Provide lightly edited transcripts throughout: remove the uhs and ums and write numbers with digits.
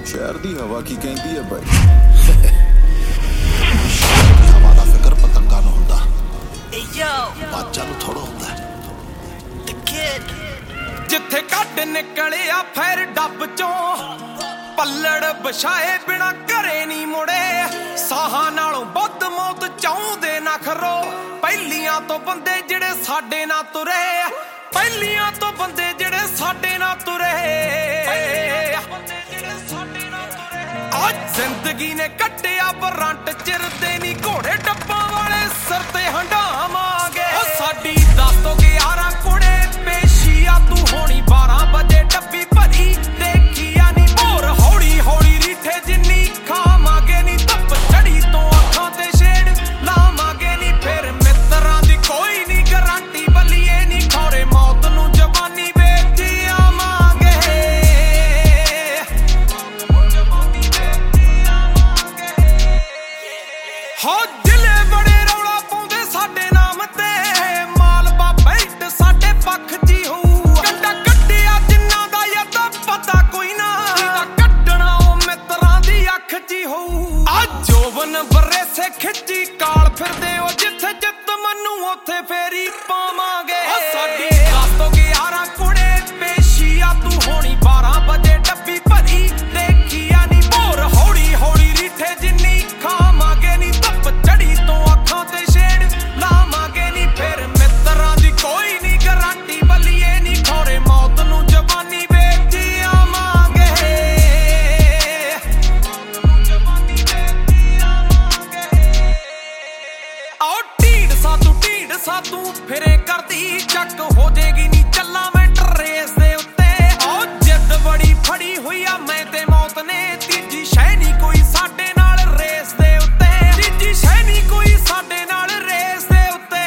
शहर दी हवा की कहती है भाई। हवा दा फिकर पतंगा नूं हुंदा, बादशाह नूं थोड़ा हुंदा। जिथे कट निकलिया फैर डब चों पल्लड़ बछाए बिना घरे नी मुड़े। साहां नालों बुद्ध मौत चाहुंदे ना खरो। पहलियां तो बंदे जिहड़े साडे ना तुरे, पहलियां तो बंदे जिहड़े साडे ना तुरे। आज जिंदगी ने कट्टिया बरंट चिरदे नी घोड़े डब्बां वाले सिर ते हंडावांगे। साडी 10 तो 11 कुड़े पेशिया तू होनी 12 बजे डब्बी भरी देखिया नी भोर। हौली हौली रीठे जिन्नी खावांगे नी धुप चढ़ी तो अखां ते छेड़ लावांगे नी। फिर मित्रां दी कोई नी गारंटी बलिए नी खौरे मौत नूं जवानी वेच आवांगे। हो दिले बड़े रौला पाउंदे साडे नाम ते मालवा बेल्ट साडे पक्ष जी होऊ। कंडा कड्डिया जिन्ना दा यदा पता कोई ना कड्डना ओ मित्रां दी अख जी होऊ। आ जोवन बरे से खिच्ची काल फिरदे ओ जिथे जित मनु उथे फेरी पावांगे। साडी 10 तो 11 कुड़े पेशिया तू होनी 12 बजे डब्बी भरी देखिया नी भोर। हौली हौली रीठे जिन्नी खावांगे नी धुप चढ़ी तो अखां ते छेड़ लावांगे नी। फिर मित्रां दी कोई नी गारंटी बलिए नी खौरे मौत नूं जवानी वेच आवांगे। आओ ਢੀਡ ਸਾਤੂ ਫਿਰੇ ਕਰਦੀ ਚੱਕ ਹੋ ਜੇਗੀ ਨੀ ਚੱਲਾਂ ਮੈਂ ਟਰੇਸ ਦੇ ਉੱਤੇ। ਆਓ ਜਿੱਦ ਬੜੀ ਫੜੀ ਹੋਈ ਆ ਮੈਂ ਤੇ ਮੌਤ ਨੇ। ਤੀਜੀ ਸ਼ੈ ਨੀ ਕੋਈ ਸਾਡੇ ਨਾਲ ਰੇਸ ਦੇ ਉੱਤੇ। ਤੀਜੀ ਸ਼ੈ ਨੀ ਕੋਈ ਸਾਡੇ ਨਾਲ ਰੇਸ ਦੇ ਉੱਤੇ।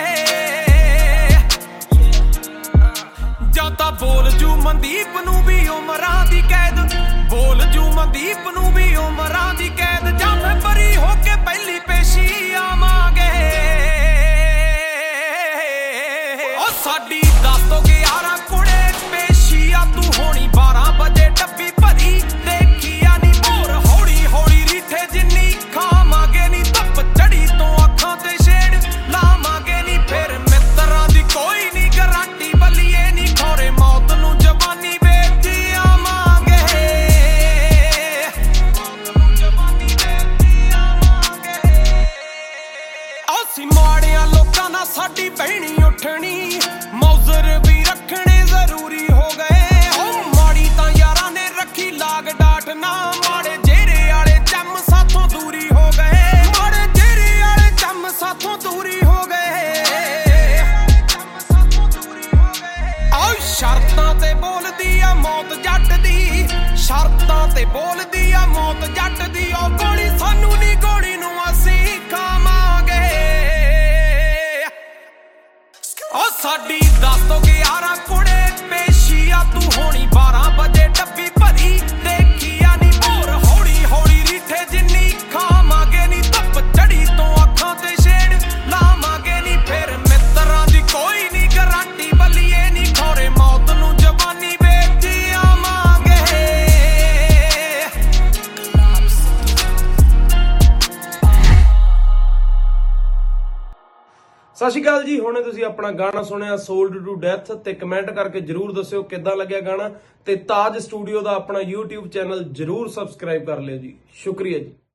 ਜਾਂ ਤਾਂ ਬੋਲ ਜੂ ਮਨਦੀਪ ਨੂੰ ਵੀ ਉਮਰਾਂ ਦੀ ਕੈਦ, ਬੋਲ ਜੂ ਮਨਦੀਪ ਨੂੰ ਵੀ ਉਮਰਾਂ ਦੀ ਕੈਦ। ਜਾਂ ਮੈਂ ਬਰੀ ਹੋ ਕੇ ਪਹਿਲੀ ਪੇਸ਼ੀ ਆਵਾਂਗੇ। ਸਾਡੀ 10 ਤੋਂ 11 ਕੁੜੇ ਪੇਸ਼ੀਆ ਤੂੰ ਹੋਣੀ 12 ਵਜੇ ਡੱਬੀ ਭਰੀ ਦੇਖਿਆ ਨੀ ਭੋਰ। ਹੌਲੀ ਹੌਲੀ ਰੀਠੇ ਜਿੰਨੀ ਖਾਵਾਂਗੇ ਨੀ ਧੁੱਪ ਚੜੀ ਤੋਂ ਅੱਖਾਂ ਤੇ ਛੇੜ ਲਾਵਾਂਗੇ ਨੀ। ਫਿਰ ਮਿੱਤਰਾਂ ਦੀ ਕੋਈ ਨੀ ਗਾਰੰਟੀ ਬਲੀਏ ਨੀ ਖੌਰੇ ਮੌਤ ਨੂੰ ਜਵਾਨੀ ਵੇਚ ਆਵਾਂਗੇ। ਅਸੀਂ ਮਾੜਿਆਂ ਲੋਕਾਂ ਨਾਲ ਸਾਡੀ ਬਹਿਣੀ ਉੱਠਣੀ, ਮੌਜ਼ਰ ਵੀ ਰੱਖਣੇ ਜ਼ਰੂਰੀ ਹੋ ਗਏ। ਹੋ ਮਾੜੀ ਤਾਂ ਯਾਰਾਂ ਨੇ ਰੱਖੀ ਲਾਗ ਡਾਟ ਨਾ, ਮਾੜੇ ਜੇਰੇ ਵਾਲੇ ਚੰਮ ਸਾਥੋਂ ਦੂਰੀ ਹੋ ਗਏ। ਮਾੜੇ ਜੇਰੇ ਵਾਲੇ ਚੰਮ ਸਾਥੋਂ ਦੂਰੀ ਹੋ ਗਏ। ਆਓ ਸ਼ਰਤਾਂ ਤੇ ਬੋਲਦੀ ਆ ਮੌਤ ਜੱਟ ਦੀ, ਸ਼ਰਤਾਂ ਤੇ ਬੋਲਦੀ ਆ ਮੌਤ ਜੱਟ ਦੀ। ਉਹ ਗੋਲੀ ਸਾਨੂੰ ਨੀ ਗੋਲੀ ਨੂੰ ਅਸੀਂ ਖਾਵਾਂਗੇ। ਉਹ ਸਾਡੀ 10 ਤੋਂ 11 ਕੁੜੇ ਪੇਸ਼ੀਆ ਤੂੰ ਹੋਣੀ 12 ਵਜੇ ਡੱਬੀ ਭਰੀ ਦੇਖਿਆ ਨੀ ਭੋਰ। ਹੌਲੀ ਹੌਲੀ ਰੀਠੇ ਜਿੰਨੀ ਖਾਵਾਂਗੇ ਨੀ ਧੁੱਪ ਚੜੀ ਤੋਂ ਅੱਖਾਂ ਤੇ ਛੇੜ ਲਾਵਾਂਗੇ ਨੀ। ਫਿਰ ਮਿੱਤਰਾਂ ਦੀ ਕੋਈ ਨੀ ਗਾਰੰਟੀ ਬਲੀਏ ਨੀ ਖੌਰੇ ਮੌਤ ਨੂੰ ਜਵਾਨੀ ਵੇਚ ਆਵਾਂਗੇ। ਸਤਿ ਸ਼੍ਰੀ ਅਕਾਲ ਜੀ। ਹੁਣੇ ਤੁਸੀਂ ਆਪਣਾ ਗਾਣਾ ਸੁਣਿਆ ਸੋਲਡ ਟੂ ਡੈਥ, ਤੇ ਕਮੈਂਟ ਕਰਕੇ ਜਰੂਰ ਦੱਸਿਓ ਕਿੱਦਾਂ ਲੱਗਿਆ ਗਾਣਾ। ਤੇ ਤਾਜ ਸਟੂਡੀਓ ਦਾ ਆਪਣਾ YouTube ਚੈਨਲ ਜਰੂਰ ਸਬਸਕ੍ਰਾਈਬ ਕਰ ਲਿਓ ਜੀ। ਸ਼ੁਕਰੀਆ ਜੀ।